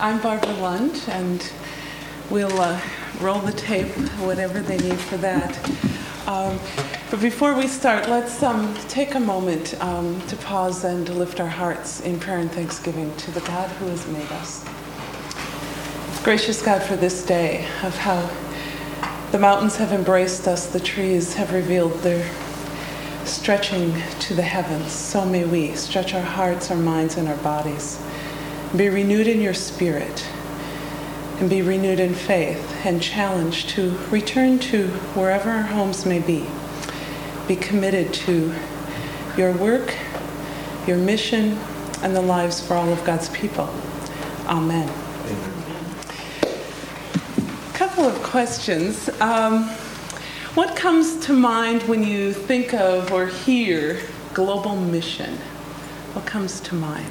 I'm Barbara Lund, and we'll roll the tape, whatever they need for that. But before we start, let's take a moment to pause and to lift our hearts in prayer and thanksgiving to the God who has made us. Gracious God, for this day of how the mountains have embraced us, the trees have revealed their stretching to the heavens. So may we stretch our hearts, our minds, and our bodies. Be renewed in your spirit, and be renewed in faith, and challenged to return to wherever our homes may be. Be committed to your work, your mission, and the lives for all of God's people. Amen. A couple of questions. What comes to mind when you think of or hear global mission? What comes to mind?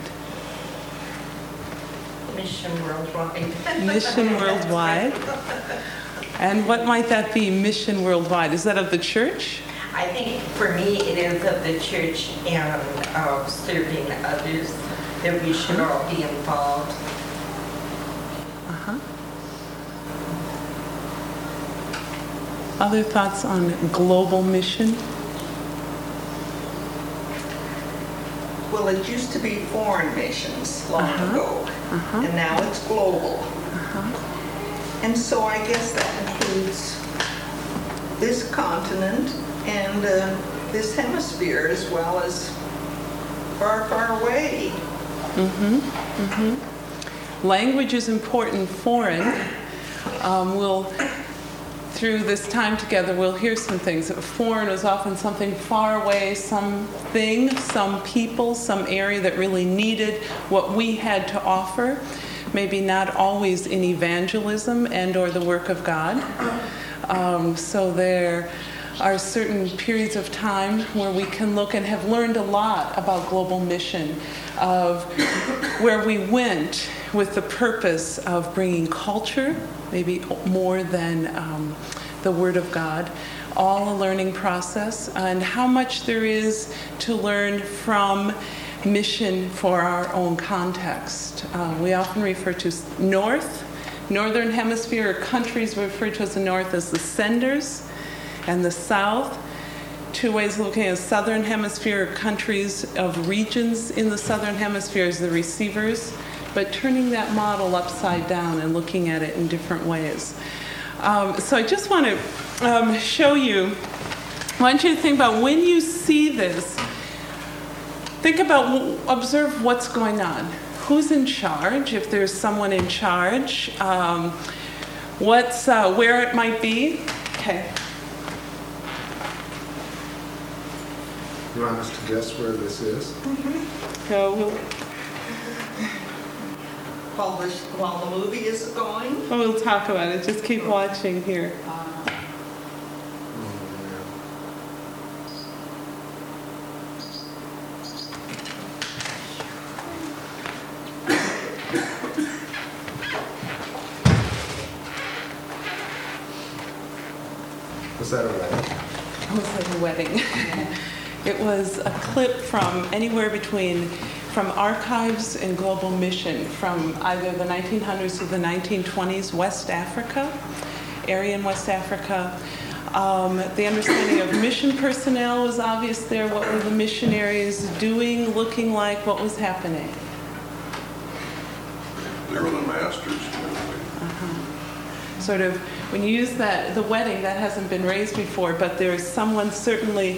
Mission worldwide. Mission worldwide. And what might that be, mission worldwide? Is that of the church? I think for me it is of the church and of serving others, that we should all be involved. Other thoughts on global mission? Well, it used to be foreign missions long ago, and now it's global. And so I guess that includes this continent and this hemisphere, as well as far, far away. Language is important. Foreign. Through this time together, we'll hear some things. Foreign is often something far away, something, some people, some area that really needed what we had to offer. Maybe not always in evangelism and or the work of God. So there are certain periods of time where we can look and have learned a lot about global mission, of where we went with the purpose of bringing culture, maybe more than the Word of God, all a learning process, and how much there is to learn from mission for our own context. We often refer to northern hemisphere, or countries refer to as the north as the senders, and the south. Two ways of looking at southern hemisphere, countries of regions in the southern hemisphere as the receivers, but turning that model upside down and looking at it in different ways. So I just want to show you, I want you to think about when you see this, observe what's going on. Who's in charge, if there's someone in charge, where it might be. Okay. You want us to guess where this is? So While the movie is going. we'll talk about it. Just keep watching here. Was that a wedding? It was like a wedding. It was a clip from from archives in global mission from either the 1900s or the 1920s, West Africa, area in West Africa. The understanding of mission personnel was obvious there. What were the missionaries doing, looking like, what was happening? They were the masters. Sort of, when you use the wedding, that hasn't been raised before, but there's someone certainly,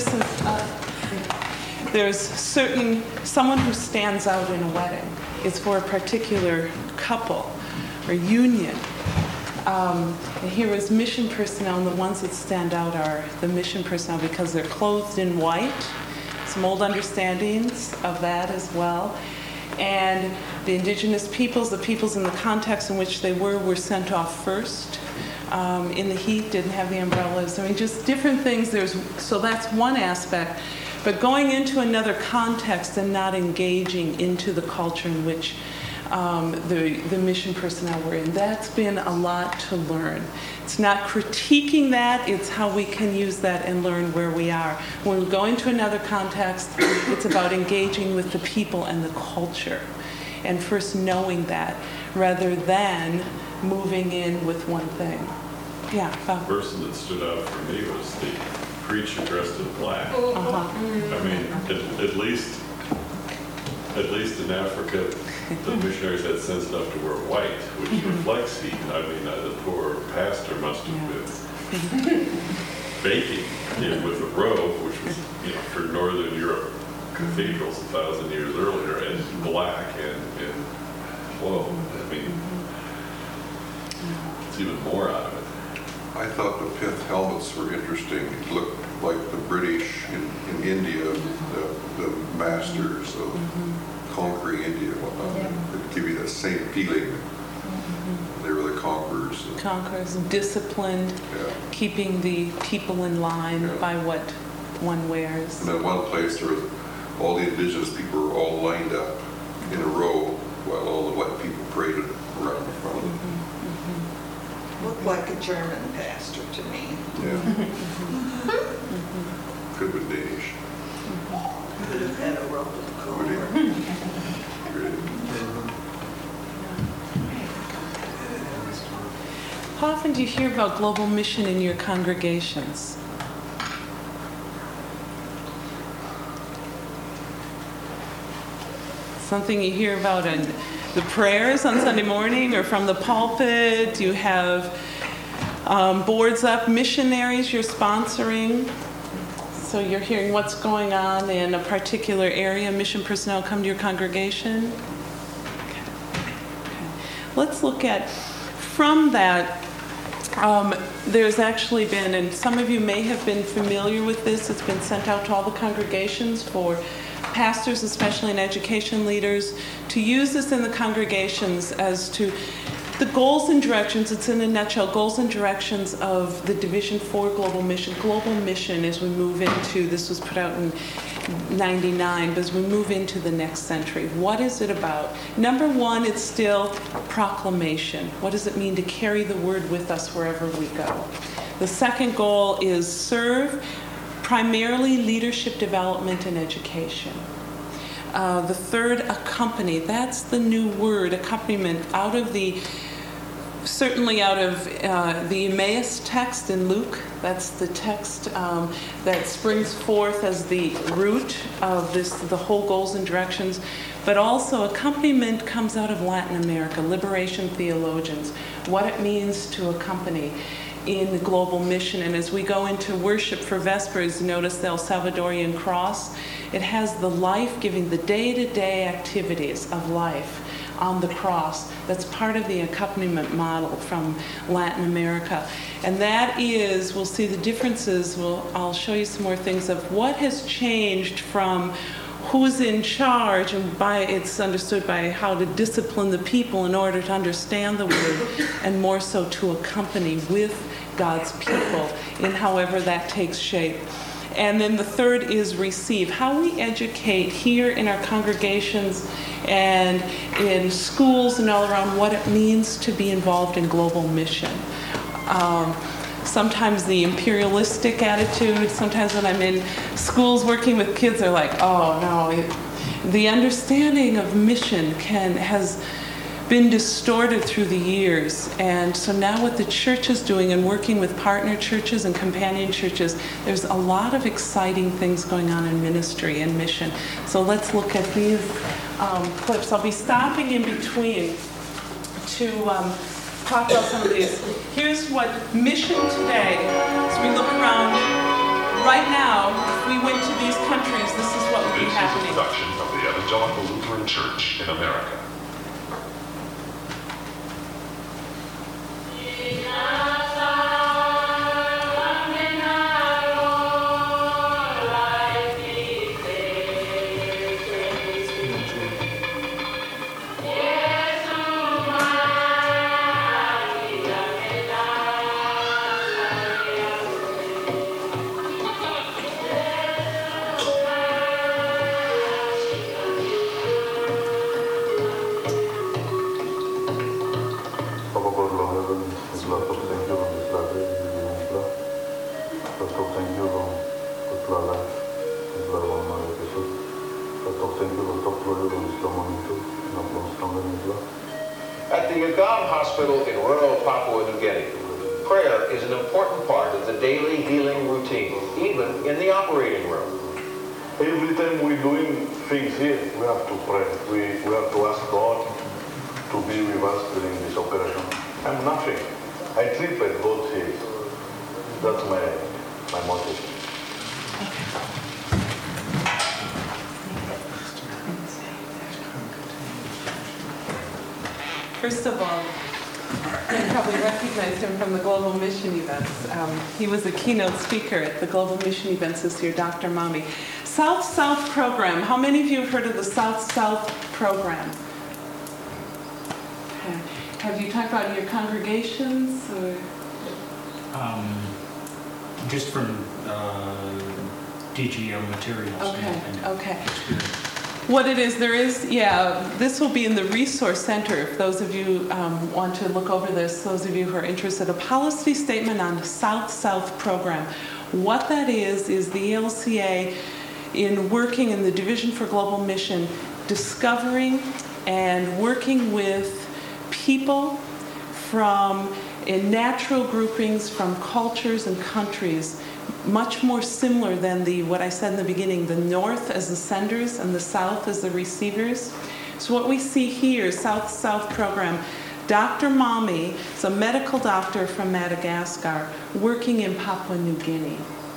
there's someone who stands out in a wedding. It's for a particular couple or union. And here is mission personnel, and the ones that stand out are the mission personnel because they're clothed in white. Some old understandings of that as well. And the indigenous peoples, the peoples in the context in which they were sent off first. In the heat, didn't have the umbrellas. I mean, just different things. So that's one aspect. But going into another context and not engaging into the culture in which the mission personnel were in, that's been a lot to learn. It's not critiquing that, it's how we can use that and learn where we are. When we go into another context, it's about engaging with the people and the culture. And first knowing that, rather than moving in with one thing. Yeah, Bob. The person that stood out for me was the preacher dressed in black. Uh-huh. I mean, at least in Africa, the missionaries had sense enough to wear white, which reflects heat. I mean, the poor pastor must have been baking with a robe, which was, for Northern Europe cathedrals 1,000 years earlier, and black and whoa, I mean, it's even more out of it. I thought the pith helmets were interesting. It looked like the British in India, the masters of conquering India and whatnot. It give you that same feeling. They were the conquerors. Conquerors, disciplined, Yeah. keeping the people in line Yeah. by what one wears. And then one place, there was all the indigenous people were all lined up in a row while all the white people paraded around the front of them. Looked like a German pastor to me. Yeah. Could have been Danish. Could have had a robe of Would he? color. Great. How often do you hear about global mission in your congregations? Something you hear about in the prayers on Sunday morning or from the pulpit? You have boards up, missionaries you're sponsoring. So you're hearing what's going on in a particular area. Mission personnel come to your congregation. Okay. Let's look at, from that, there's actually been, and some of you may have been familiar with this, it's been sent out to all the congregations for pastors, especially and education leaders, to use this in the congregations as to the goals and directions. It's in a nutshell, goals and directions of the Division 4 Global Mission. Global Mission as we move into, this was put out in 99, but as we move into the next century, what is it about? Number one, it's still proclamation. What does it mean to carry the word with us wherever we go? The second goal is serve, primarily leadership development and education. The third, accompany. That's the new word, accompaniment, certainly out of the Emmaus text in Luke. That's the text that springs forth as the root of the whole goals and directions. But also accompaniment comes out of Latin America, liberation theologians, what it means to accompany in the global mission. And as we go into worship for Vespers, notice the El Salvadorian cross. It has the life-giving, the day-to-day activities of life on the cross. That's part of the accompaniment model from Latin America. And that is, we'll see the differences, I'll show you some more things of what has changed from who's in charge, and it's understood by how to discipline the people in order to understand the word, and more so to accompany with God's people in however that takes shape. And then the third is receive. How we educate here in our congregations and in schools and all around what it means to be involved in global mission. Sometimes the imperialistic attitude, sometimes when I'm in schools working with kids, they're like, oh no. The understanding of mission has been distorted through the years. And so now what the church is doing and working with partner churches and companion churches, there's a lot of exciting things going on in ministry and mission. So let's look at these clips. I'll be stopping in between to talk about some of these. Here's what mission today, as we look around right now, if we went to these countries, this is what would be happening. This is a production of the Evangelical Lutheran Church in America. At At the Yagam Hospital in rural Papua New Guinea, prayer is an important part of the daily healing routine, even in the operating room. Every time we're doing things here, we have to pray. We have to ask God to be with us during this operation. I'm nothing. I treat like God says. That's my motive. First of all, you probably recognized him from the Global Mission Events. He was a keynote speaker at the Global Mission Events this year, Dr. Mami. South-South program. How many of you have heard of the South-South program? Okay. Have you talked about your congregations? Or? Just from DGO materials. Okay, and okay. experience. What it is, this will be in the Resource Center if those of you want to look over this, those of you who are interested. A policy statement on the South-South program. What that is the ELCA in working in the Division for Global Mission, discovering and working with people in natural groupings from cultures and countries much more similar than what I said in the beginning, the North as the senders and the South as the receivers. So what we see here, South-South program, Dr. Mami is a medical doctor from Madagascar working in Papua New Guinea.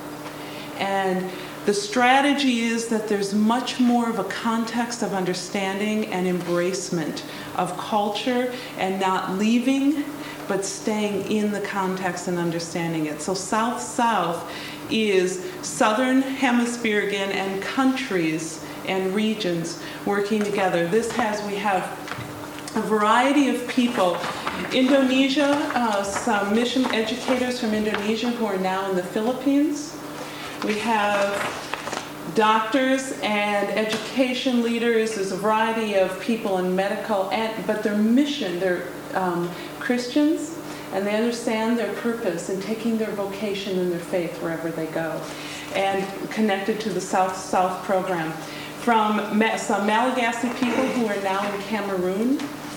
And the strategy is that there's much more of a context of understanding and embracement of culture and not leaving, but staying in the context and understanding it. So South-South is Southern Hemisphere again and countries and regions working together. We have a variety of people. Indonesia, some mission educators from Indonesia who are now in the Philippines. We have doctors and education leaders. There's a variety of people in medical, but their mission, they're Christians, and they understand their purpose in taking their vocation and their faith wherever they go, and connected to the South-South program. From some Malagasy people who are now in Cameroon,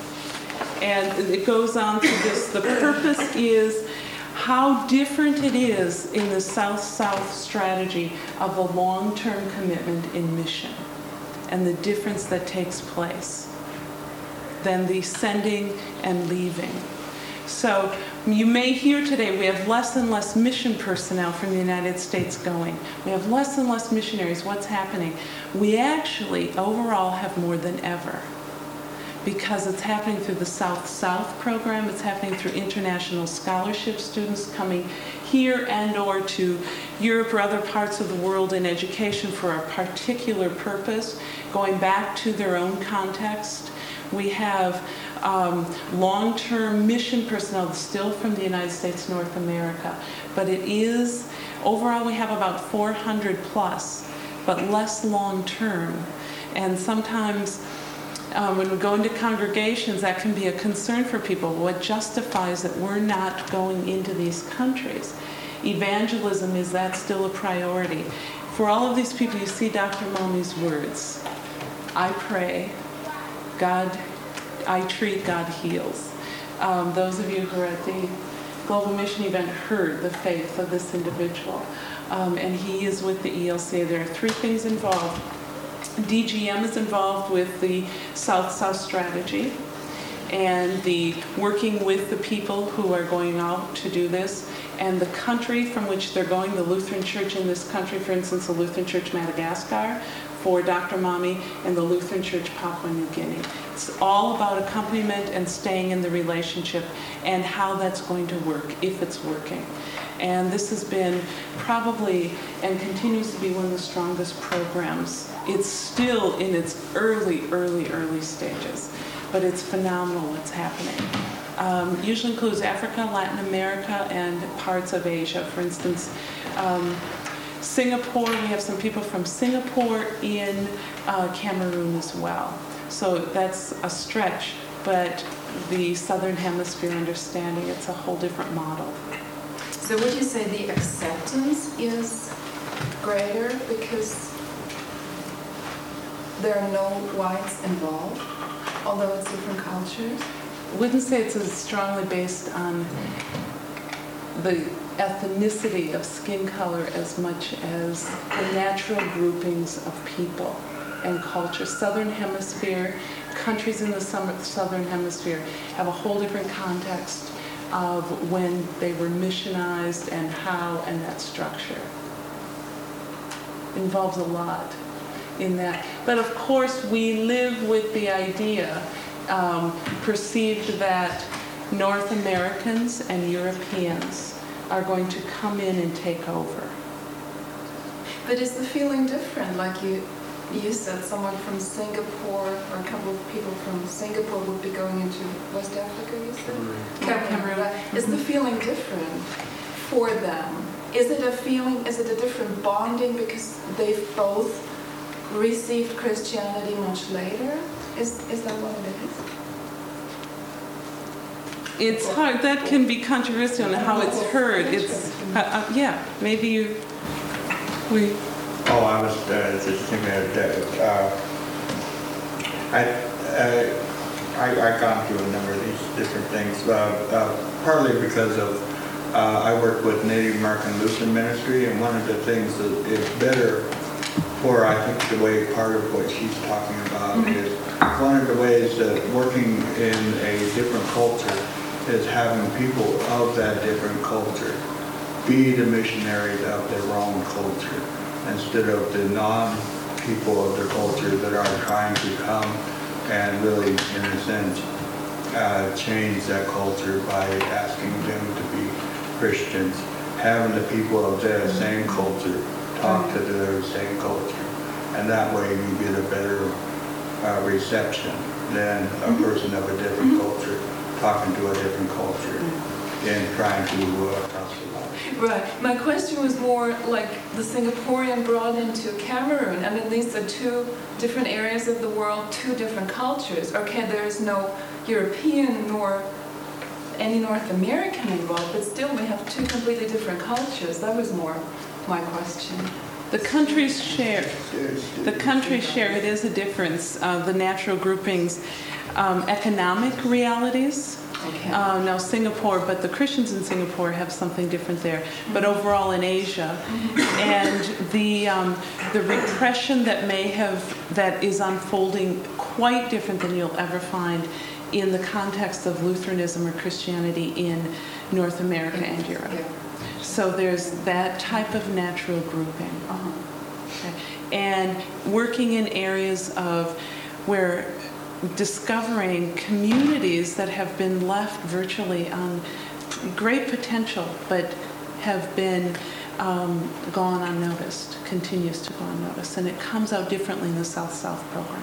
and it goes on to this. The purpose is how different it is in the South-South strategy of the long-term commitment in mission and the difference that takes place than the sending and leaving. So you may hear today we have less and less mission personnel from the United States going. We have less and less missionaries. What's happening? We actually overall have more than ever, because it's happening through the South-South program. It's happening through international scholarship students coming here and or to Europe or other parts of the world in education for a particular purpose, going back to their own context. We have long-term mission personnel still from the United States, North America. But it is, overall we have about 400 plus, but less long-term. And sometimes when we go into congregations, that can be a concern for people. What justifies that we're not going into these countries? Evangelism, is that still a priority? For all of these people, you see Dr. Mami's words. I pray, I treat, God heals. Those of you who are at the Global Mission event heard the faith of this individual. And he is with the ELCA. There are three things involved. DGM is involved with the South-South strategy and the working with the people who are going out to do this, and the country from which they're going, the Lutheran Church in this country, for instance, the Lutheran Church Madagascar for Dr. Mami, and the Lutheran Church Papua New Guinea. It's all about accompaniment and staying in the relationship and how that's going to work, if it's working. And this has been probably and continues to be one of the strongest programs. It's still in its early stages, but it's phenomenal what's happening. Usually includes Africa, Latin America, and parts of Asia. For instance, Singapore, we have some people from Singapore in Cameroon as well. So that's a stretch, but the Southern Hemisphere understanding, it's a whole different model. So would you say the acceptance is greater because there are no whites involved, although it's different cultures? wouldn't say it's as strongly based on the ethnicity of skin color as much as the natural groupings of people and culture. Southern Hemisphere, countries in the Southern Hemisphere have a whole different context of when they were missionized and how, and that structure involves a lot in that. But of course, we live with the idea, perceived that North Americans and Europeans are going to come in and take over. But is the feeling different? Like you said, someone from Singapore, or a couple of people from Singapore would be going into West Africa, you said? Cameroon. Is the feeling different for them? Is it a feeling, is it a different bonding because they've both received Christianity much later? Is that what it is? It's hard. That can be controversial in how it's heard. It's, yeah, maybe you, Oh, I was just thinking that I've gone through a number of these different things, partly because of I work with Native American Lutheran Ministry, and one of the things that is better for, I think, the way part of what she's talking about is one of the ways that working in a different culture is having people of that different culture be the missionaries of their own culture, instead of the non-people of their culture that are trying to come and really, in a sense, change that culture by asking them to be Christians. Having the people of their same culture talk to their same culture. And that way you get a better reception than a person of a different culture talking to a different culture and trying to proselytize. Right. My question was more like the Singaporean brought into Cameroon. I mean, these are two different areas of the world, two different cultures. Okay, there is no European nor any North American involved, but still we have two completely different cultures. That was more my question. the countries share. The countries share. It is a difference. The natural groupings, economic realities. Okay. Now Singapore, but the Christians in Singapore have something different there. But overall in Asia, and the repression that is unfolding quite different than you'll ever find in the context of Lutheranism or Christianity in North America and Europe. Yeah. So there's that type of natural grouping. Okay. And working in areas of where discovering communities that have been left virtually on great potential, but have been gone unnoticed, continues to go unnoticed. And it comes out differently in the South-South program,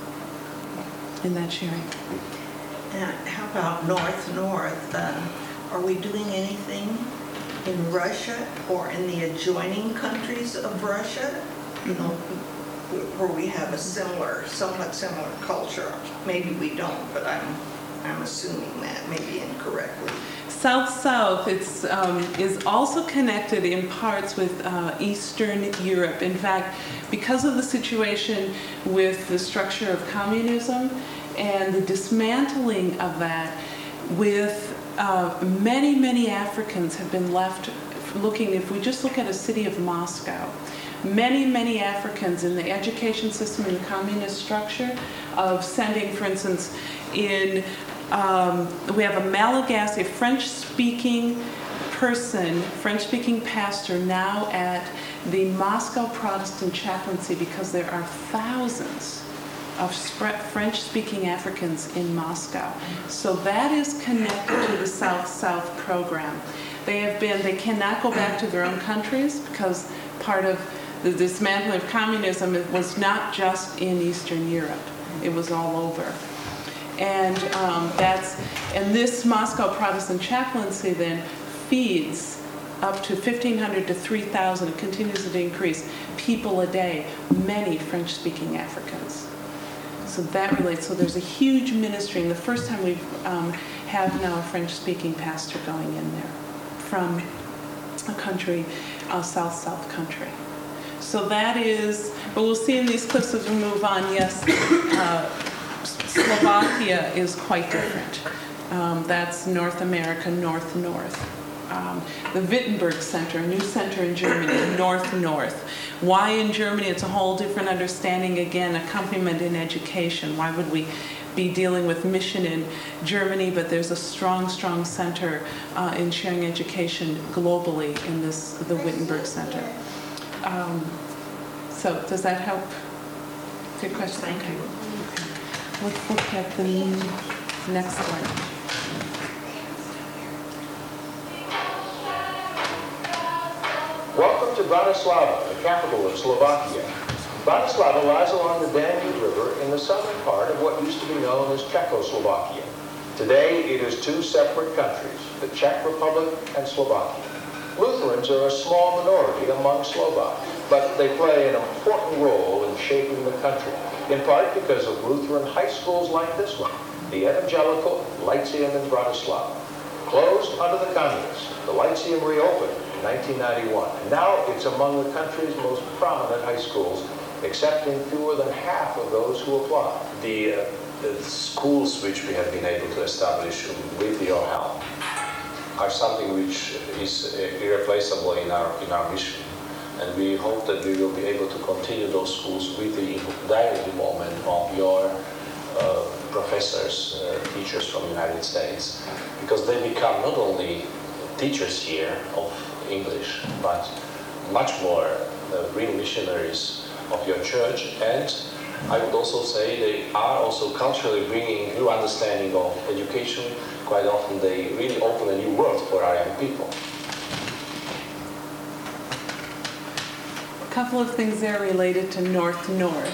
in that sharing. And how about North-North? Are we doing anything in Russia or in the adjoining countries of Russia? You know, where we have a somewhat similar culture. Maybe we don't, but I'm assuming that, maybe incorrectly. South-South is also connected in parts with Eastern Europe. In fact, because of the situation with the structure of communism and the dismantling of that, with many Africans have been left looking, if we just look at a city of Moscow, many Africans in the education system, in the communist structure of sending, for instance, we have a Malagasy, a French-speaking person, French-speaking pastor now at the Moscow Protestant chaplaincy, because there are thousands of French-speaking Africans in Moscow. So that is connected to the South-South program. They cannot go back to their own countries because part of the dismantling of communism was not just in Eastern Europe. It was all over. And this Moscow Protestant chaplaincy then feeds up to 1,500 to 3,000, it continues to increase, people a day, many French-speaking Africans. So that relates. So there's a huge ministry, and the first time we have now a French-speaking pastor going in there from a country, a South-South country. So that is, but we'll see in these clips as we move on, yes, Slovakia is quite different. That's North America, north-north. The Wittenberg Center, a new center in Germany, north-north. Why in Germany? It's a whole different understanding, again, accompaniment in education. Why would we be dealing with mission in Germany, but there's a strong, strong center in sharing education globally in the Wittenberg Center. So does that help? Good question. Thank you. Okay. Let's look at the next one. Welcome to Bratislava, the capital of Slovakia. Bratislava lies along the Danube River in the southern part of what used to be known as Czechoslovakia. Today, it is two separate countries, the Czech Republic and Slovakia. Lutherans are a small minority among Slovaks, but they play an important role in shaping the country, in part because of Lutheran high schools like this one, the Evangelical Lyceum in Bratislava. Closed under the communists, the Lyceum reopened in 1991, and now it's among the country's most prominent high schools, accepting fewer than half of those who apply. The schools which we have been able to establish with your help are something which is irreplaceable in our mission. And we hope that we will be able to continue those schools with the direct involvement of your professors, teachers from the United States, because they become not only teachers here of English, but much more real missionaries of your church. And I would also say they are also culturally bringing new understanding of education. Quite often they really open a new world for our young people. A couple of things there related to north-north.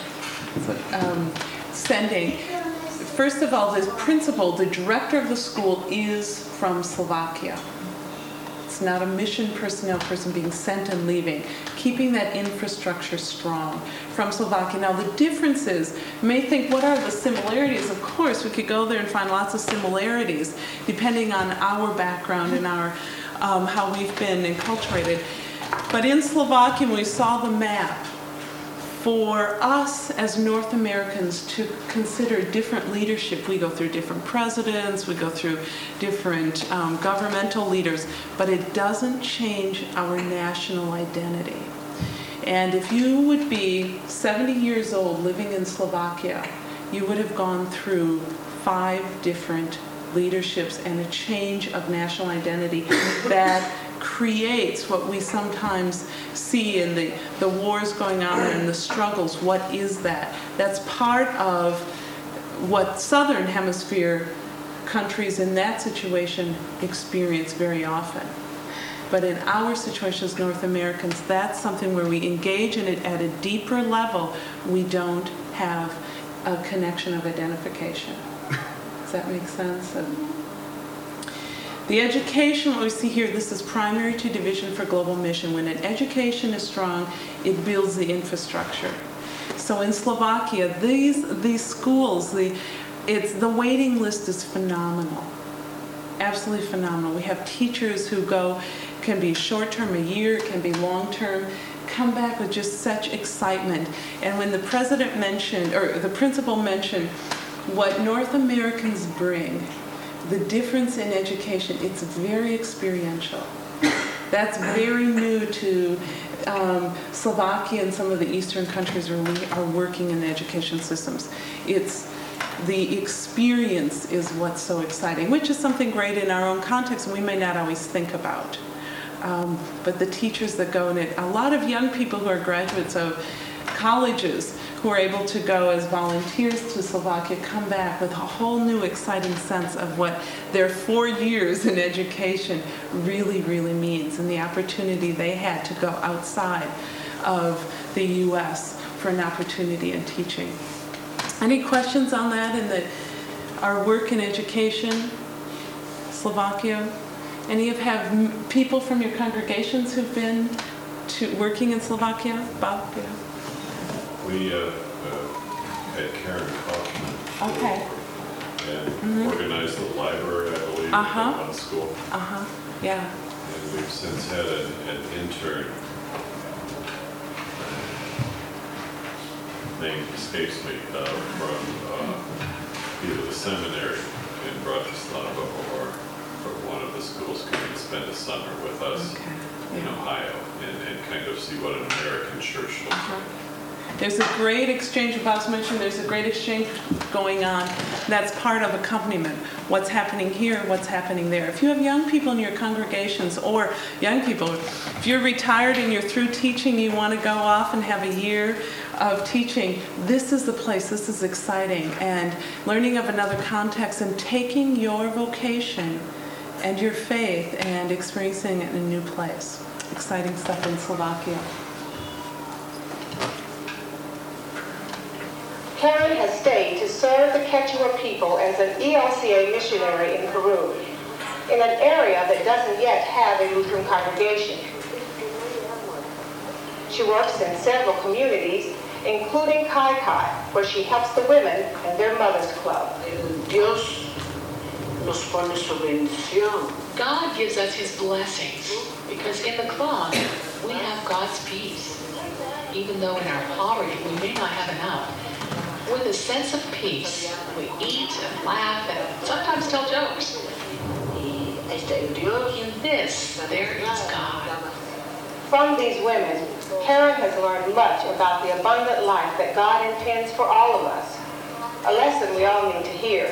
Sending. First of all, the principal, the director of the school is from Slovakia. It's not a mission personnel person being sent and leaving. Keeping that infrastructure strong from Slovakia. Now the differences, you may think, what are the similarities? Of course, we could go there and find lots of similarities depending on our background and our how we've been enculturated. But in Slovakia, when we saw the map, for us as North Americans to consider different leadership, we go through different presidents, we go through different governmental leaders, but it doesn't change our national identity. And if you would be 70 years old living in Slovakia, you would have gone through 5 different leaderships and a change of national identity that creates what we sometimes see in the wars going on and the struggles. What is that? That's part of what Southern Hemisphere countries in that situation experience very often. But in our situation as North Americans, that's something where we engage in it at a deeper level. We don't have a connection of identification. Does that make sense? The education, what we see here, this is primary to Division for Global Mission. When an education is strong, it builds the infrastructure. So in Slovakia, these schools, the waiting list is phenomenal. Absolutely phenomenal. We have teachers who go, can be short-term, a year, it can be long-term, come back with just such excitement. And when the president mentioned, or the principal mentioned, what North Americans bring, the difference in education, it's very experiential. That's very new to Slovakia and some of the Eastern countries where we are working in the education systems. It's the experience is what's so exciting, which is something great in our own context and we may not always think about. But the teachers that go in it, a lot of young people who are graduates of colleges who are able to go as volunteers to Slovakia come back with a whole new exciting sense of what their 4 years in education really, really means and the opportunity they had to go outside of the U.S. for an opportunity in teaching. Any questions on that and our work in education, Slovakia? Any of have people from your congregations who've been working in Slovakia? Bob? Yeah. We had Karen Kaufman Okay. and organized the library, I believe, at one school. Yeah. And we've since had an intern, name escapes me, from either the seminary in Bratislava or one of the schools come and spend a summer with us in Ohio and kind of see what an American church looks like. There's a great exchange, Bob's mentioned, there's a great exchange going on. That's part of accompaniment. What's happening here, what's happening there. If you have young people in your congregations, or young people, if you're retired and you're through teaching, you want to go off and have a year of teaching, this is the place, this is exciting. And learning of another context and taking your vocation and your faith and experiencing it in a new place. Exciting stuff in Slovakia. Karen has stayed to serve the Quechua people as an ELCA missionary in Peru, in an area that doesn't yet have a Lutheran congregation. She works in several communities, including Kai Kai, where she helps the women and their mothers club. Dios nos pone su bendición. God gives us his blessings because in the club we have God's peace. Even though in our poverty we may not have enough, with a sense of peace, we eat and laugh and sometimes tell jokes. In this, there is God. From these women, Karen has learned much about the abundant life that God intends for all of us, a lesson we all need to hear.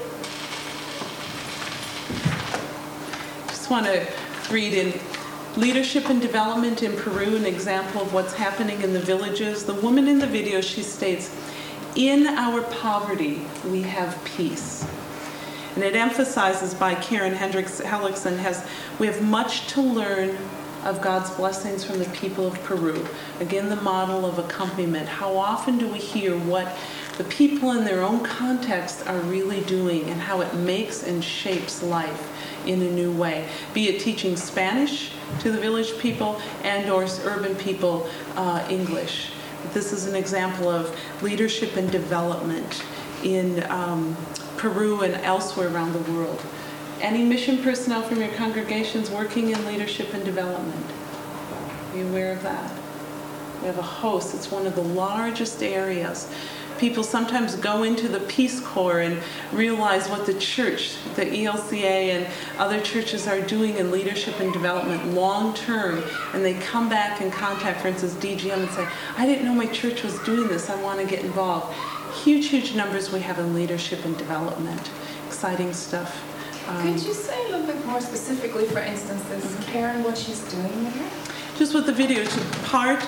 Just want to read in Leadership and Development in Peru, an example of what's happening in the villages. The woman in the video, she states, "In our poverty, we have peace." And it emphasizes by Karen Henriksen, we have much to learn of God's blessings from the people of Peru. Again, the model of accompaniment. How often do we hear what the people in their own context are really doing and how it makes and shapes life in a new way? Be it teaching Spanish to the village people and or urban people English. This is an example of leadership and development in Peru and elsewhere around the world. Any mission personnel from your congregations working in leadership and development? Are you aware of that? We have a host. It's one of the largest areas. People sometimes go into the Peace Corps and realize what the church, the ELCA and other churches are doing in leadership and development long term, and they come back and contact, for instance, DGM and say, I didn't know my church was doing this, I want to get involved. Huge, huge numbers we have in leadership and development. Exciting stuff. Could you say a little bit more specifically, for instance, this Karen, what she's doing with it? Just with the video, to part.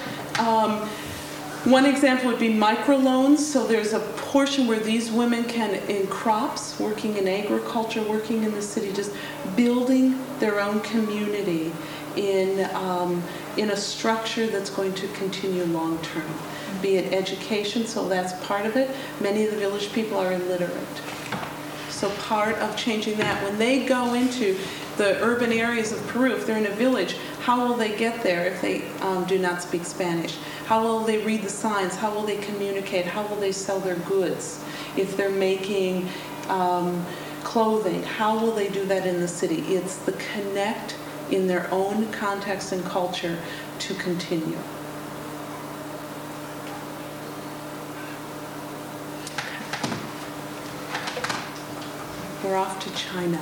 One example would be microloans. So there's a portion where these women can, in crops, working in agriculture, working in the city, just building their own community in a structure that's going to continue long term. Be it education, so that's part of it. Many of the village people are illiterate. So part of changing that, when they go into the urban areas of Peru, if they're in a village, how will they get there if they do not speak Spanish? How will they read the signs? How will they communicate? How will they sell their goods? If they're making clothing, how will they do that in the city? It's the connect in their own context and culture to continue. We're off to China.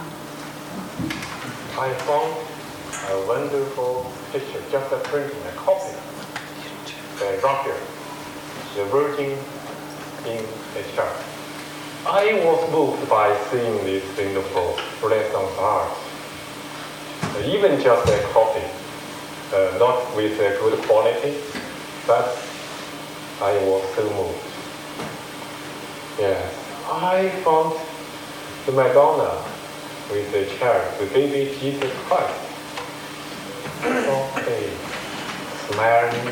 I found a wonderful picture, just a printing, a copy. The rocket, the Virgin in a church. I was moved by seeing this wonderful Renaissance art. Even just a copy, not with a good quality, but I was so moved. Yes, I found the Madonna with the child, the baby Jesus Christ. Okay, smiling.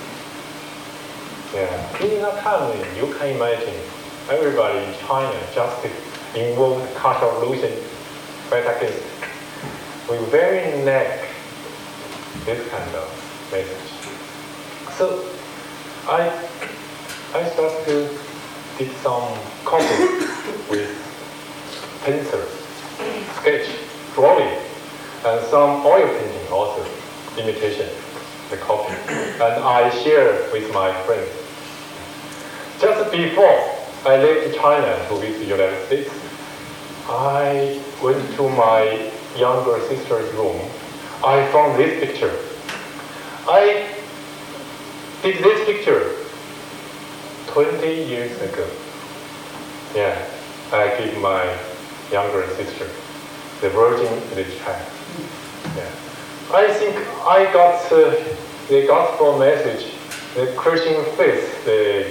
Yeah, in a country, you can imagine everybody in China just involved cultural revolution, but again, we very lack this kind of message. So I started to did some copy with pencil, sketch, drawing, and some oil painting also, imitation, the copy. And I share with my friends. Just before I left China to visit the United States, I went to my younger sister's room. I found this picture. I did this picture 20 years ago. Yeah, I gave my younger sister the Virgin Village child. Yeah. I think I got the gospel message, the Christian faith, the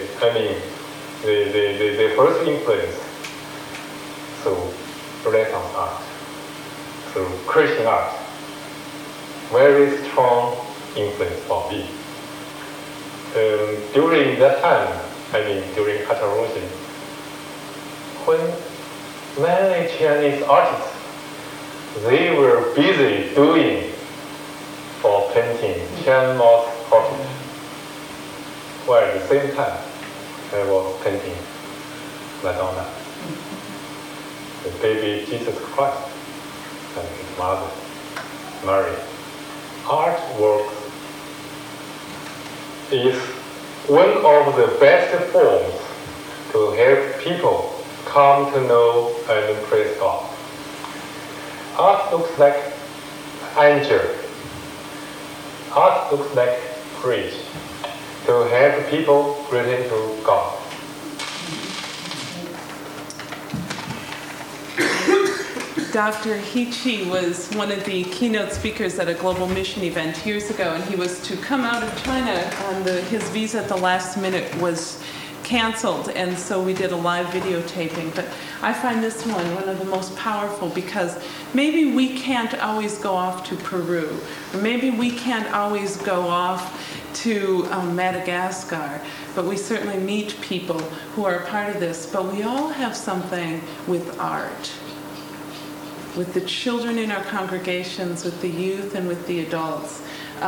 first influence through Renaissance art, through Christian art. Very strong influence for me. During that time, during Catalonia, when many Chinese artists, they were busy doing for painting Tianma's portrait. While at the same time, I was painting Madonna, the baby Jesus Christ, and his mother, Mary. Artwork is one of the best forms to help people come to know and praise God. Art looks like angel. Art looks like bridge to help people return to God. Dr. He Chi was one of the keynote speakers at a global mission event years ago, and he was to come out of China, and his visa at the last minute was canceled, and so we did a live videotaping. But I find this one of the most powerful, because maybe we can't always go off to Peru, or maybe we can't always go off to Madagascar, but we certainly meet people who are a part of this. But we all have something with art, with the children in our congregations, with the youth, and with the adults.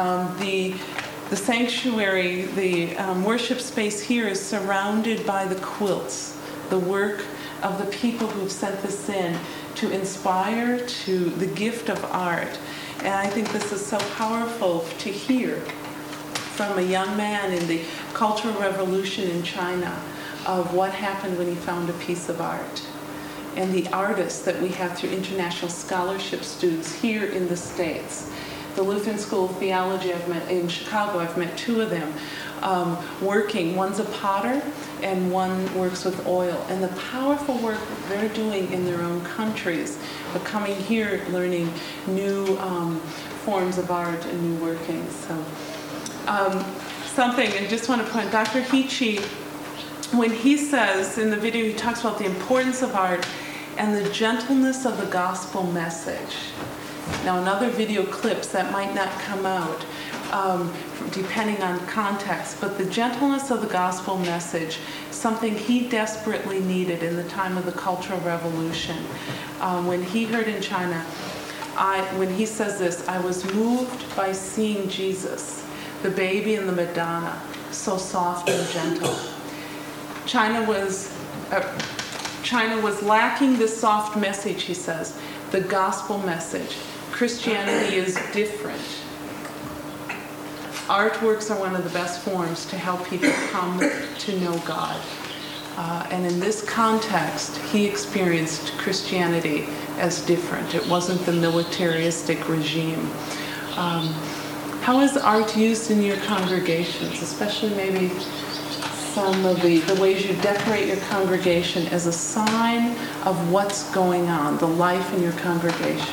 The sanctuary, the worship space here is surrounded by the quilts, the work of the people who've sent this in to inspire to the gift of art. And I think this is so powerful to hear from a young man in the Cultural Revolution in China of what happened when he found a piece of art. And the artists that we have through international scholarship students here in the States. The Lutheran School of Theology I've met in Chicago, I've met two of them working. One's a potter and one works with oil. And the powerful work they're doing in their own countries, but coming here learning new forms of art and new workings. So something, and just want to point, Dr. He Chi, when he says in the video, he talks about the importance of art and the gentleness of the gospel message. Now, in other video clips that might not come out, depending on context, but the gentleness of the gospel message, something he desperately needed in the time of the Cultural Revolution. When he heard in China, when he says this, I was moved by seeing Jesus, the baby and the Madonna, so soft and gentle. China was lacking this soft message, he says, the gospel message. Christianity is different. Artworks are one of the best forms to help people come to know God. And in this context, he experienced Christianity as different. It wasn't the militaristic regime. How is art used in your congregations, especially maybe some of the ways you decorate your congregation as a sign of what's going on, the life in your congregation?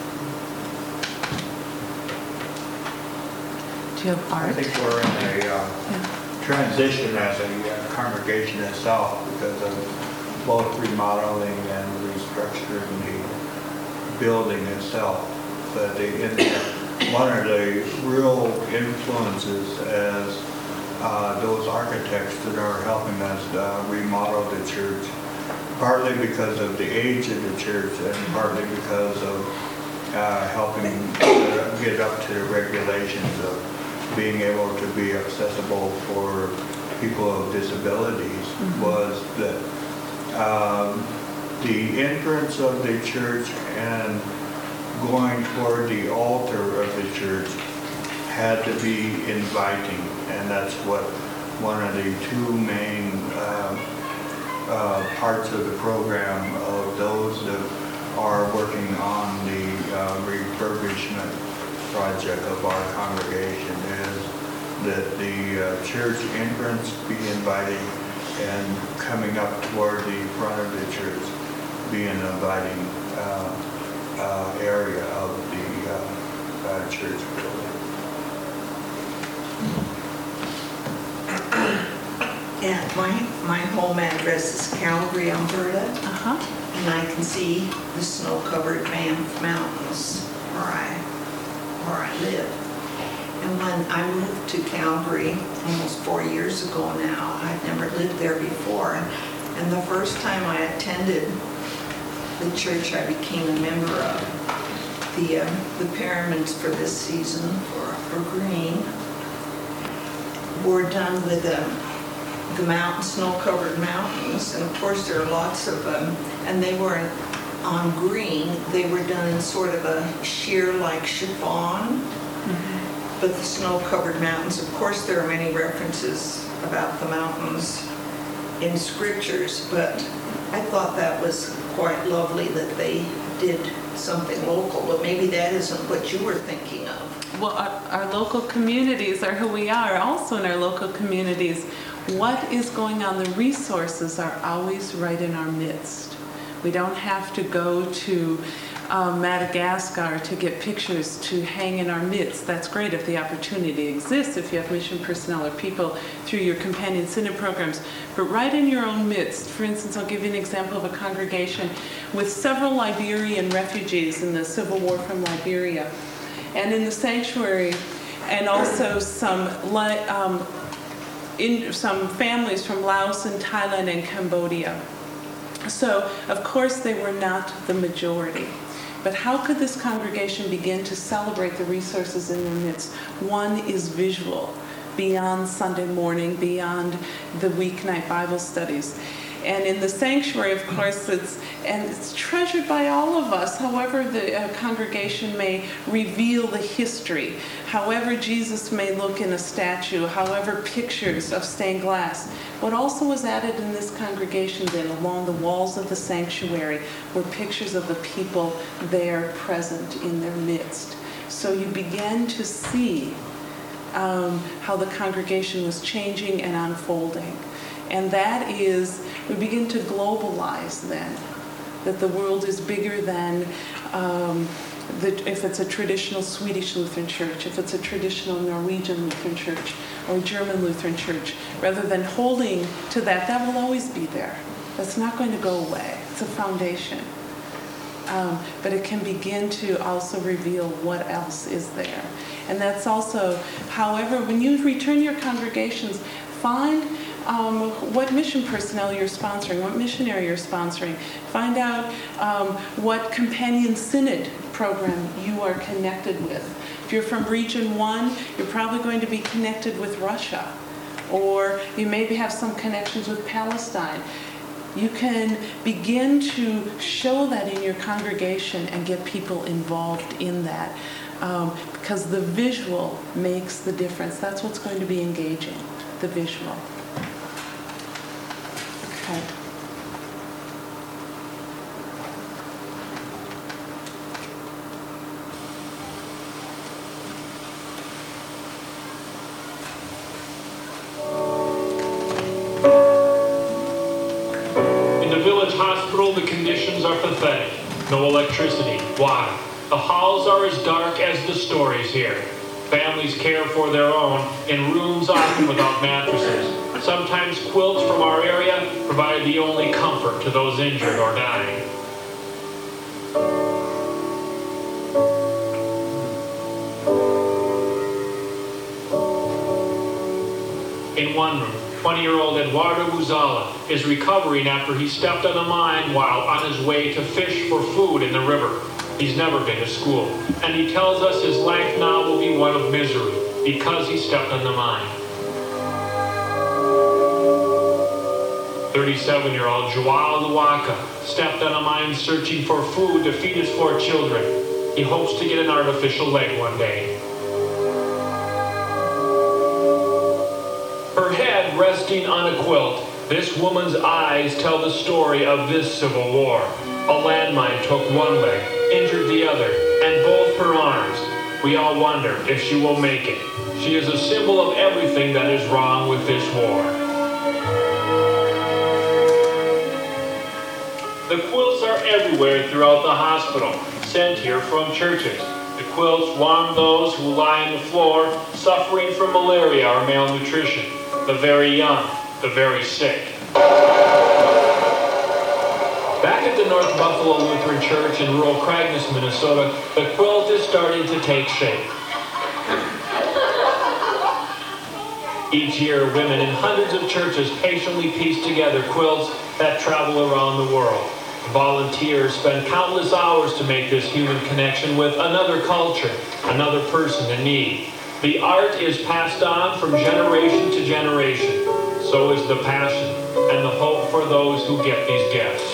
Do you have art? I think we're in a transition as a congregation itself because of both remodeling and restructuring the building itself. But one of the real influences as those architects that are helping us remodel the church, partly because of the age of the church and partly because of helping get up to the regulations of being able to be accessible for people with disabilities, was that the entrance of the church and going toward the altar of the church had to be inviting, and that's what one of the two main parts of the program of those that refurbishment project of our congregation is that the church entrance be inviting, and coming up toward the front of the church be an inviting area of the church building. And my home address is Calgary, Alberta. And I can see the snow-covered Banff Mountains where I live. And when I moved to Calgary almost 4 years ago now, I'd never lived there before. And the first time I attended the church I became a member of, the pyramids for this season for green were done with the snow-covered mountains, and of course there are lots of them, and they weren't on green. They were done in sort of a sheer-like chiffon. But the snow-covered mountains, of course there are many references about the mountains in scriptures, but I thought that was quite lovely that they did something local, but maybe that isn't what you were thinking of. Well, our local communities are who we are. Also in our local communities, what is going on, the resources are always right in our midst. We don't have to go to Madagascar to get pictures to hang in our midst. That's great if the opportunity exists, if you have mission personnel or people through your companion synod programs. But right in your own midst, for instance, I'll give you an example of a congregation with several Liberian refugees in the Civil War from Liberia. And in the sanctuary, and also some families from Laos and Thailand and Cambodia. So, of course, they were not the majority. But how could this congregation begin to celebrate the resources in their midst? One is visual, beyond Sunday morning, beyond the weeknight Bible studies. And in the sanctuary, of course, it's treasured by all of us, however the congregation may reveal the history, however Jesus may look in a statue, however pictures of stained glass. What also was added in this congregation then, along the walls of the sanctuary, were pictures of the people there present in their midst. So you began to see how the congregation was changing and unfolding. And that is, we begin to globalize then, that the world is bigger than if it's a traditional Swedish Lutheran church, if it's a traditional Norwegian Lutheran church, or German Lutheran church. Rather than holding to that, that will always be there. That's not going to go away. It's a foundation. But it can begin to also reveal what else is there. And that's also, however, when you return your congregations, find what mission personnel you're sponsoring, what missionary you're sponsoring. Find out what companion synod program you are connected with. If you're from Region 1, you're probably going to be connected with Russia, or you maybe have some connections with Palestine. You can begin to show that in your congregation and get people involved in that, because the visual makes the difference. That's what's going to be engaging, the visual. Okay. In the village hospital, the conditions are pathetic. No electricity. Why? The halls are as dark as the stories here. Families care for their own in rooms often without mattresses. Sometimes quilts from our area provide the only comfort to those injured or dying. In one room, 20-year-old Eduardo Buzala is recovering after he stepped on a mine while on his way to fish for food in the river. He's never been to school, and he tells us his life now will be one of misery because he stepped on the mine. 37-year-old Joao Luaka stepped on a mine searching for food to feed his 4 children. He hopes to get an artificial leg one day. Her head resting on a quilt, This woman's eyes tell the story of this civil war. A landmine took one leg, injured the other, and both her arms. We all wonder if she will make it. She is a symbol of everything that is wrong with this war. The quilts are everywhere throughout the hospital, sent here from churches. The quilts warm those who lie on the floor suffering from malaria or malnutrition, the very young, the very sick. Back at the North Buffalo Lutheran Church in rural Cragness, Minnesota, the quilt is starting to take shape. Each year, women in hundreds of churches patiently piece together quilts that travel around the world. Volunteers spend countless hours to make this human connection with another culture, another person in need. The art is passed on from generation to generation. So is the passion and the hope for those who get these gifts.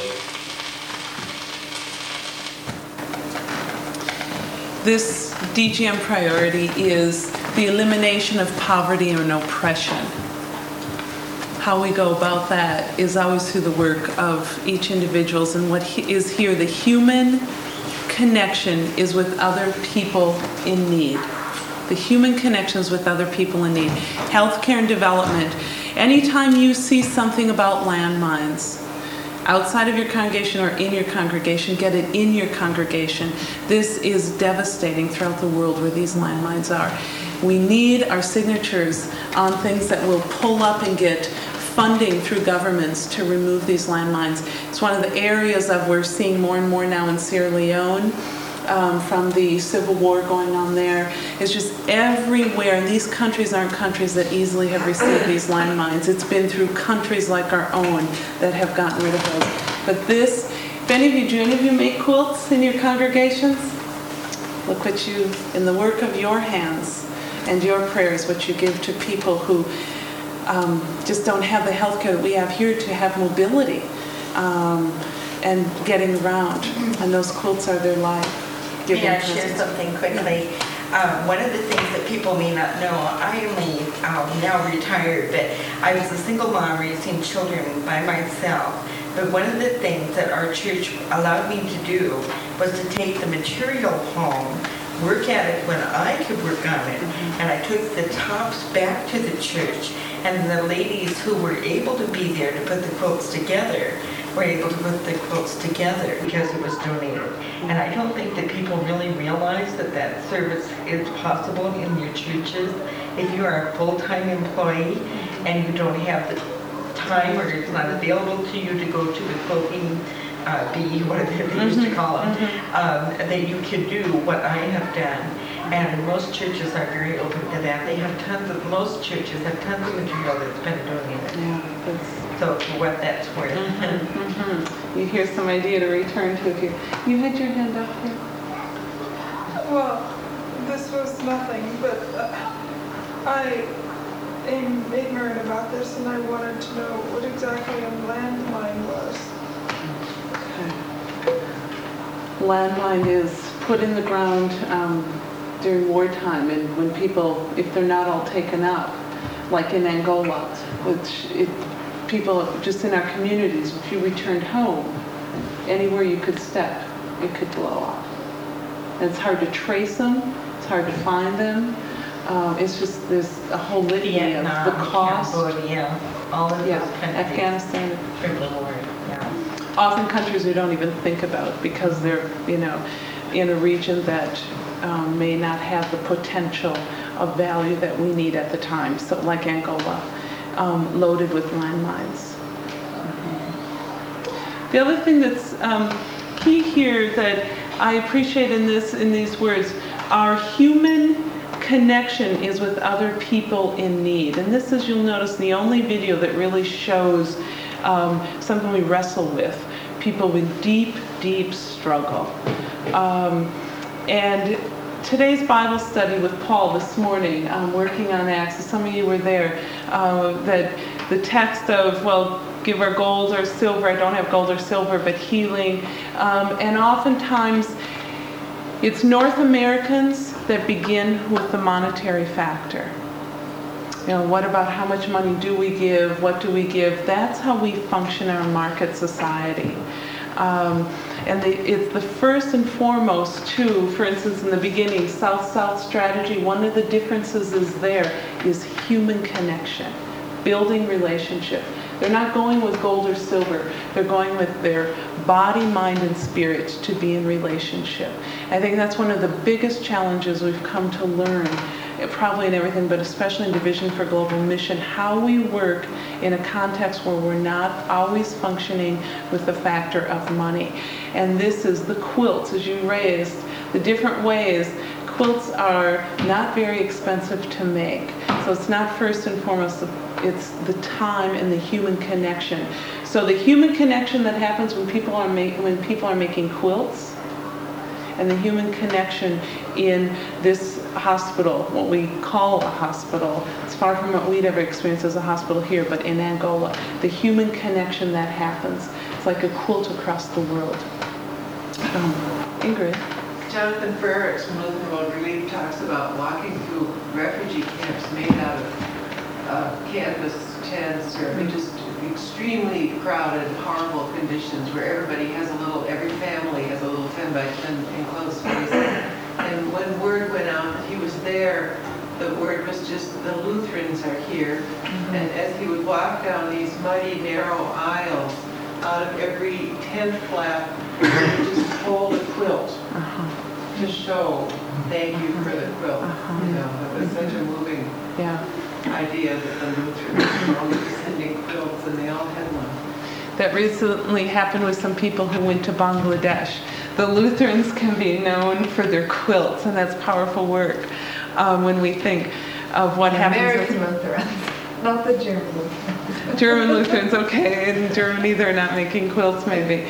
This DGM priority is the elimination of poverty and oppression. How we go about that is always through the work of each individual, and what is here, the human connection is with other people in need. The human connections with other people in need. Healthcare and development. Anytime you see something about landmines, outside of your congregation or in your congregation, get it in your congregation. This is devastating throughout the world where these landmines are. We need our signatures on things that will pull up and get funding through governments to remove these landmines. It's one of the areas that we're seeing more and more now in Sierra Leone. From the civil war going on there. It's just everywhere, and these countries aren't countries that easily have received these landmines. It's been through countries like our own that have gotten rid of those. But this, if any of you make quilts in your congregations? Look what you, in the work of your hands and your prayers, what you give to people who just don't have the health care that we have here to have mobility and getting around. And those quilts are their life. May I share something quickly? One of the things that people may not know, I am now retired, but I was a single mom raising children by myself. But one of the things that our church allowed me to do was to take the material home, work at it when I could work on it, and I took the tops back to the church, and the ladies who were able to be there to put the quilts together were able to put the quilts together because it was donated. And I don't think that people really realize that that service is possible in your churches. If you are a full-time employee and you don't have the time or it's not available to you to go to the quilting bee, whatever they used to call them, that you can do what I have done. And most churches are very open to that. They have most churches have tons of material that's been donated. Yeah, so for what that's worth. You hear some idea to return to if you had your hand up here. Well, this was nothing, but I am ignorant about this and I wanted to know what exactly a landmine was. Okay. Landmine is put in the ground during wartime, and when people, if they're not all taken up, like in Angola, which people just in our communities, if you returned home, anywhere you could step, it could blow off. And it's hard to trace them, it's hard to find them. It's just, there's a whole litany of the cost. Cambodia, all of those countries. Afghanistan. Yeah. Often countries we don't even think about because they're, in a region that may not have the potential of value that we need at the time. So like Angola, loaded with landmines. The other thing that's key here that I appreciate in these words, our human connection is with other people in need. And this is, you'll notice, the only video that really shows something we wrestle with, people with deep, deep struggle. And today's Bible study with Paul this morning, working on Acts, some of you were there, that the text of, well, give our gold or silver, I don't have gold or silver, but healing. And oftentimes, it's North Americans that begin with the monetary factor. what about how much money do we give? What do we give? That's how we function in our market society. And it's the first and foremost too, for instance, in the beginning, South-South strategy, one of the differences is human connection, building relationship. They're not going with gold or silver. They're going with their body, mind, and spirit to be in relationship. I think that's one of the biggest challenges we've come to learn, probably in everything, but especially in Division for Global Mission, how we work in a context where we're not always functioning with the factor of money. And this is the quilts, as you raised, the different ways. Quilts are not very expensive to make. So it's not first and foremost, it's the time and the human connection. So the human connection that happens when people are making quilts, and the human connection in this hospital, what we call a hospital. It's far from what we'd ever experienced as a hospital here, but in Angola, the human connection that happens, it's like a quilt across the world. Ingrid. Jonathan Frericks from Lutheran World Relief talks about walking through refugee camps made out of canvas tents or just extremely crowded, horrible conditions where every family has a little 10 by 10 enclosed space. And when word went out that he was there, the word was just, the Lutherans are here. And as he would walk down these muddy, narrow aisles, out of every tent flap, he would just hold a quilt to show thank you for the quilt. It was such a moving idea that the Lutherans were always sending quilts, and they all had one. That recently happened with some people who went to Bangladesh. The Lutherans can be known for their quilts, and that's powerful work when we think of what happens. American Lutherans, not the German Lutherans. German Lutherans, okay. In Germany, they're not making quilts, maybe.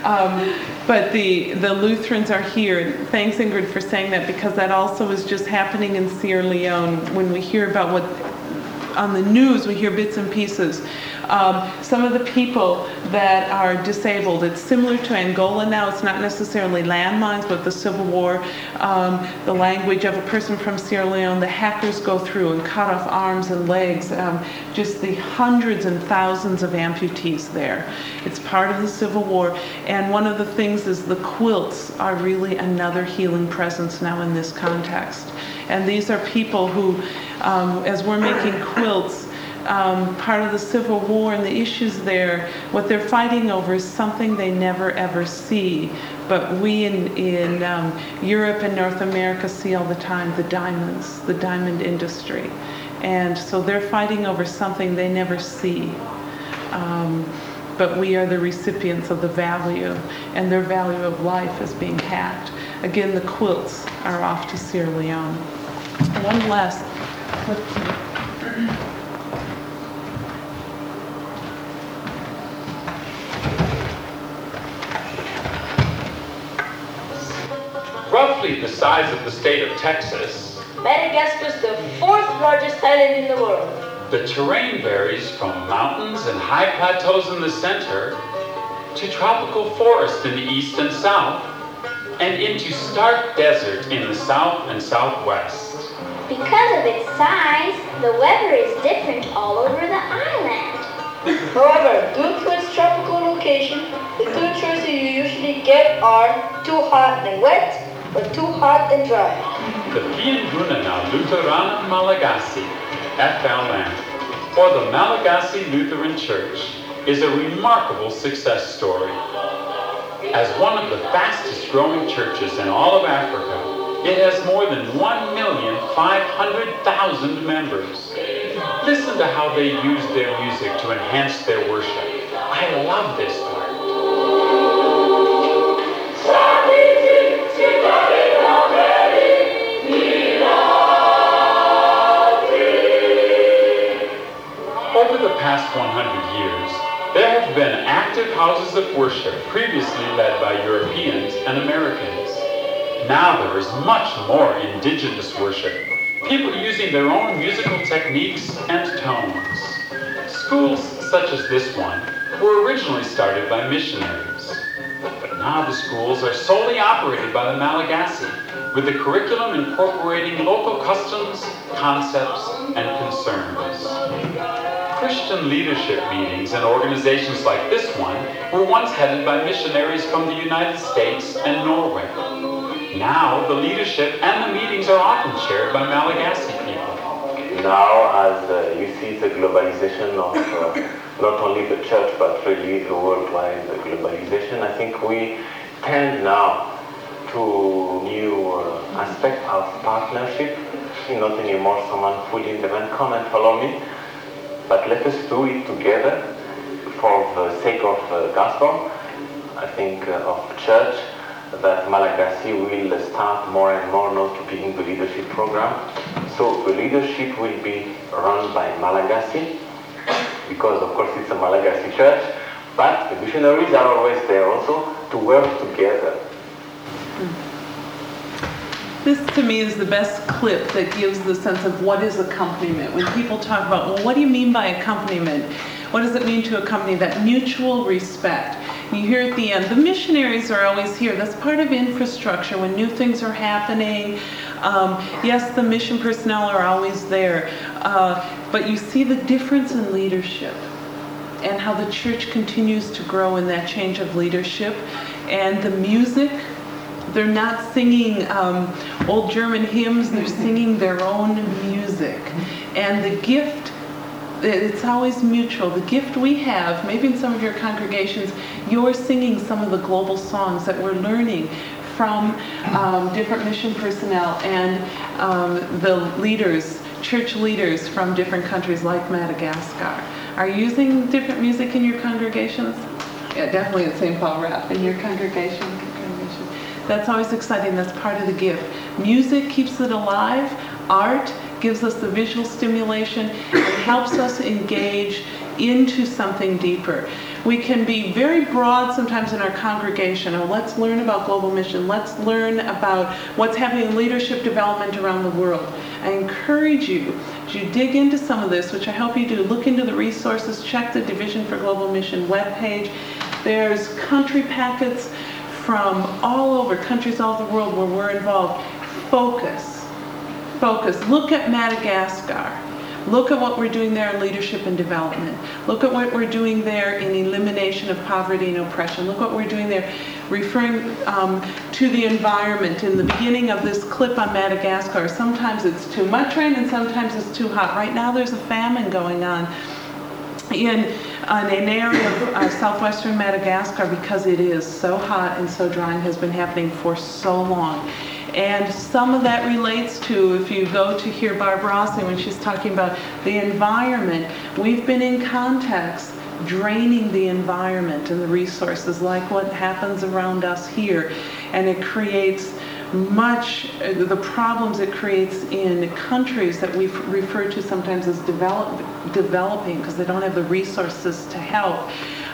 But the Lutherans are here. Thanks, Ingrid, for saying that, because that also is just happening in Sierra Leone. When we hear about what on the news, we hear bits and pieces. Some of the people that are disabled, it's similar to Angola now. It's not necessarily landmines, but the Civil War, the language of a person from Sierra Leone, the hackers go through and cut off arms and legs, just the hundreds and thousands of amputees there. It's part of the Civil War. And one of the things is the quilts are really another healing presence now in this context. And these are people who, as we're making quilts, part of the Civil War and the issues there, what they're fighting over is something they never ever see. But we in Europe and North America see all the time the diamonds, the diamond industry. And so they're fighting over something they never see. But we are the recipients of the value, and their value of life is being hacked. Again, the quilts are off to Sierra Leone. One last. Roughly the size of the state of Texas, Madagascar is the fourth largest island in the world. the terrain varies from mountains and high plateaus in the center to tropical forest in the east and south, and into stark desert in the south and southwest. Because of its size, the weather is different all over the island. However, due to its tropical location, the two choices you usually get are too hot and wet or too hot and dry. The Pianguna Lutherana Malagasy, FLM, or the Malagasy Lutheran Church, is a remarkable success story. As one of the fastest growing churches in all of Africa, it has more than 1,500,000 members. Listen to how they use their music to enhance their worship. I love this part. Over the past 100 years, there have been active houses of worship previously led by Europeans and Americans. Now there is much more indigenous worship, people using their own musical techniques and tones. Schools such as this one were originally started by missionaries. Now the schools are solely operated by the Malagasy, with the curriculum incorporating local customs, concepts, and concerns. Christian leadership meetings and organizations like this one were once headed by missionaries from the United States and Norway. Now the leadership and the meetings are often chaired by Malagasy people. Now, as you see the globalization of not only the church but really the worldwide globalization, I think we tend now to new aspect of partnership. Not anymore someone fully independent, come and follow me, but let us do it together for the sake of gospel, I think of church, that Malagasy will start more and more now to be in the leadership program. So the leadership will be run by Malagasy, because of course it's a Malagasy church, but the missionaries are always there also to work together. This to me is the best clip that gives the sense of what is accompaniment. When people talk about, well, what do you mean by accompaniment? What does it mean to accompany? That mutual respect. You hear at the end, the missionaries are always here. That's part of infrastructure when new things are happening. Yes, the mission personnel are always there. But you see the difference in leadership and how the church continues to grow in that change of leadership. And the music, they're not singing old German hymns, they're singing their own music. And the gift, it's always mutual. The gift we have, maybe in some of your congregations, you're singing some of the global songs that we're learning from different mission personnel and the leaders, church leaders from different countries like Madagascar. Are you using different music in your congregations? Yeah, definitely at St. Paul Rep. In your congregation? That's always exciting. That's part of the gift. Music keeps it alive. Art gives us the visual stimulation and helps us engage into something deeper. We can be very broad sometimes in our congregation. Oh, let's learn about global mission. Let's learn about what's happening in leadership development around the world. I encourage you, as you dig into some of this, which I hope you do, look into the resources, check the Division for Global Mission webpage. There's country packets from all over, countries all over the world where we're involved. Focus. Look at Madagascar. Look at what we're doing there in leadership and development. Look at what we're doing there in elimination of poverty and oppression. Look what we're doing there referring to the environment. In the beginning of this clip on Madagascar, sometimes it's too much rain and sometimes it's too hot. Right now there's a famine going on in an area of southwestern Madagascar because it is so hot and so dry and has been happening for so long. And some of that relates to, if you go to hear Barb Rossi when she's talking about the environment, we've been in contexts draining the environment and the resources like what happens around us here. And it creates the problems it creates in countries that we refer to sometimes as developing because they don't have the resources to help.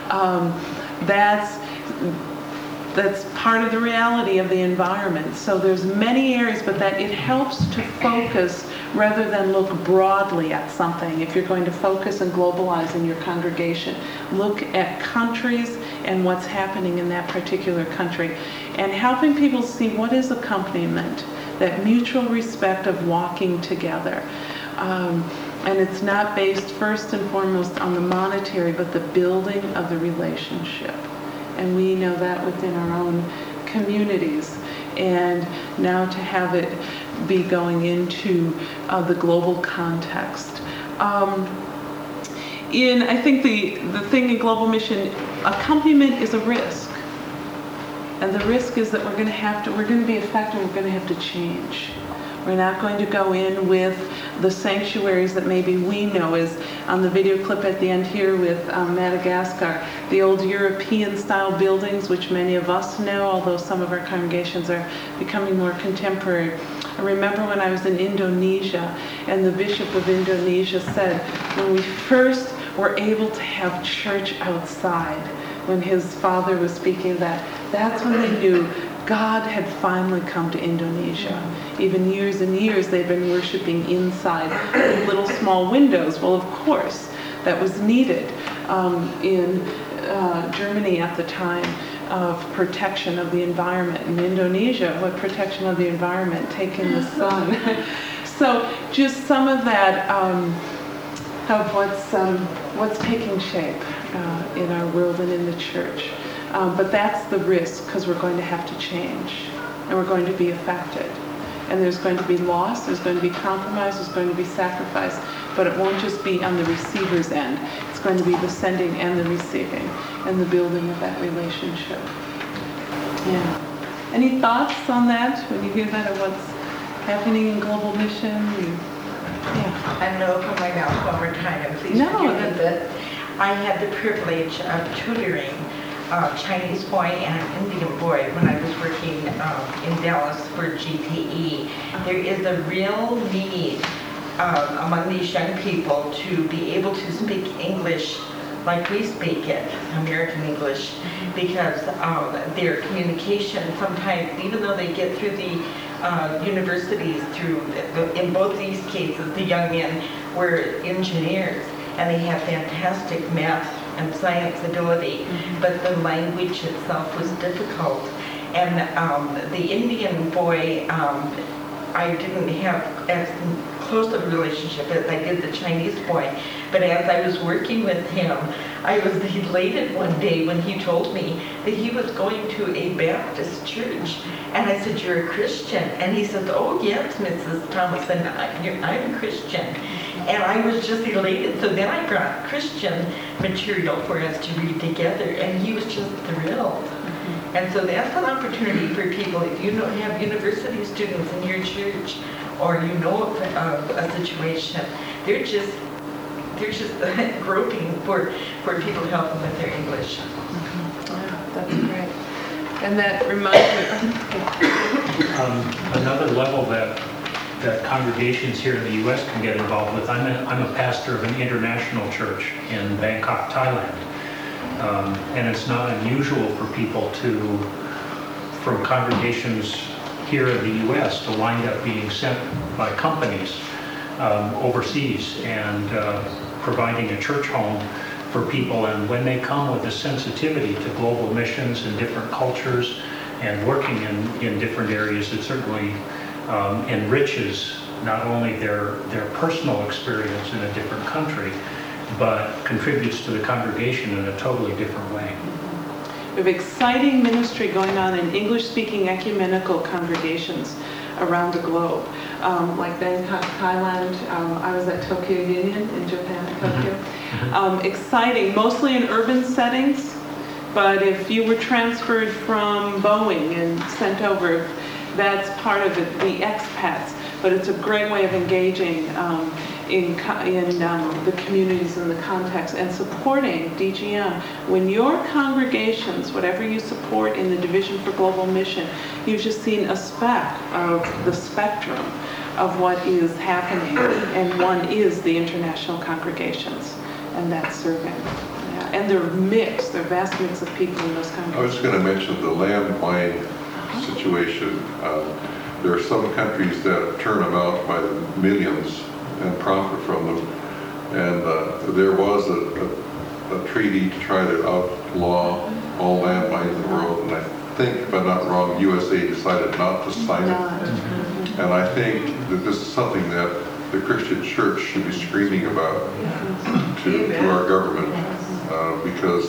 That's part of the reality of the environment. So there's many areas, but that it helps to focus rather than look broadly at something. If you're going to focus and globalize in your congregation, look at countries and what's happening in that particular country. And helping people see what is accompaniment, that mutual respect of walking together. And it's not based first and foremost on the monetary, but the building of the relationship. And we know that within our own communities. And now to have it be going into the global context. I think the thing in global mission, accompaniment is a risk. And the risk is that we're going to be effective, we're going to have to change. We're not going to go in with the sanctuaries that maybe we know, as on the video clip at the end here with Madagascar, the old European style buildings, which many of us know, although some of our congregations are becoming more contemporary. I remember when I was in Indonesia, and the Bishop of Indonesia said, when we first were able to have church outside, when his father was speaking that's when they knew God had finally come to Indonesia. Even years and years they've been worshiping inside with little small windows. Well, of course, that was needed in Germany at the time of protection of the environment. In Indonesia, what protection of the environment? Take in the sun. So just some of that of what's taking shape in our world and in the church. But that's the risk, because we're going to have to change, and we're going to be affected. And there's going to be loss, there's going to be compromise, there's going to be sacrifice, but it won't just be on the receiver's end. It's going to be the sending and the receiving and the building of that relationship. Yeah. Any thoughts on that when you hear that, of what's happening in global mission? Yeah. I know from my mouth one more time, and please No, forgive me, but I had the privilege of tutoring a Chinese boy and an Indian boy when I was working in Dallas for GTE. There is a real need among these young people to be able to speak English like we speak it, American English, because their communication sometimes, even though they get through the universities, in both these cases, the young men were engineers, and they have fantastic math and science ability, but the language itself was difficult. And the Indian boy, I didn't have as close of a relationship as I did the Chinese boy, but as I was working with him, I was elated one day when he told me that he was going to a Baptist church. And I said, "You're a Christian?" And he said, "Oh yes, Mrs. Thomas, and I'm a Christian." And I was just elated. So then I brought Christian material for us to read together, and he was just thrilled. And so that's an opportunity for people. If you don't have university students in your church, or you know of a situation, they're just groping for people to help them with their English. Yeah, that's great. And that reminds me. Another level that congregations here in the U.S. can get involved with. I'm a pastor of an international church in Bangkok, Thailand. And it's not unusual for people from congregations here in the U.S. to wind up being sent by companies overseas and providing a church home for people. And when they come with a sensitivity to global missions and different cultures and working in different areas, it certainly enriches not only their personal experience in a different country, but contributes to the congregation in a totally different way. We have exciting ministry going on in English-speaking ecumenical congregations around the globe, like Bangkok, Thailand. I was at Tokyo Union in Japan, Tokyo. Exciting, mostly in urban settings, but if you were transferred from Boeing and sent over, that's part of it, the expats. But it's a great way of engaging in the communities and the context and supporting DGM. When your congregations, whatever you support in the Division for Global Mission, you've just seen a speck of the spectrum of what is happening, and one is the international congregations, and that's serving. Yeah. And they're mixed, they're a vast mix of people in those congregations. I was going to mention the landmine situation. There are some countries that turn them out by the millions and profit from them. And there was a treaty to try to outlaw all landmines in the world. And I think, if I'm not wrong, USA decided not to sign it. And I think that this is something that the Christian church should be screaming about to our government. Because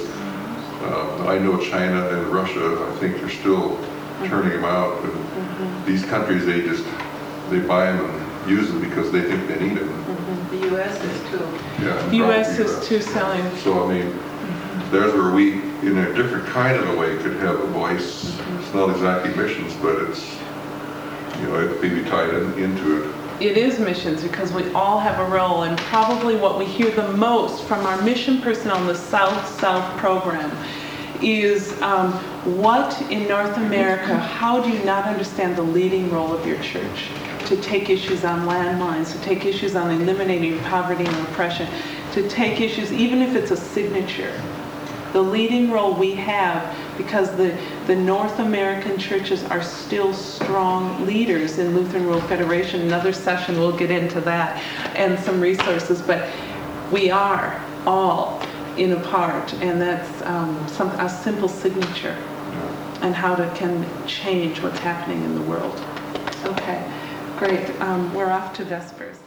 I know China and Russia, I think they're still turning them out. And these countries, they buy them and use them because they think they need them. The U.S. is too. Yeah. The U.S. is too selling. So, I mean, there's where we, in a different kind of a way, could have a voice. It's not exactly missions, but it's, it may be tied into it. It is missions because we all have a role, and probably what we hear the most from our mission personnel in the South-South program is what in North America, how do you not understand the leading role of your church to take issues on landmines, to take issues on eliminating poverty and oppression, to take issues, even if it's a signature, the leading role we have, because the North American churches are still strong leaders in Lutheran World Federation. Another session we'll get into that and some resources, but we are all in a part, and that's a simple signature and how it can change what's happening in the world. Okay, great. We're off to Vespers.